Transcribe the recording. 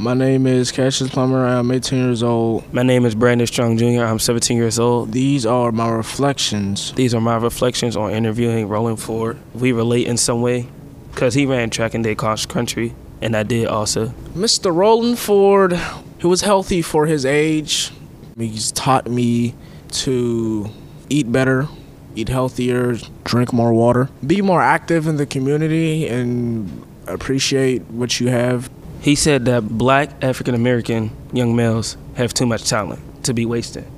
My name is Cassius Plummer. I'm 18 years old. My name is Brandon Strong Jr. I'm 17 years old. These are my reflections. These are my reflections on interviewing Roland Ford. We relate in some way because he ran track and day cross country, and I did also. Mr. Roland Ford, he was healthy for his age. He's taught me to eat better, eat healthier, drink more water, be more active in the community, and appreciate what you have. He said that black African American young males have too much talent to be wasted.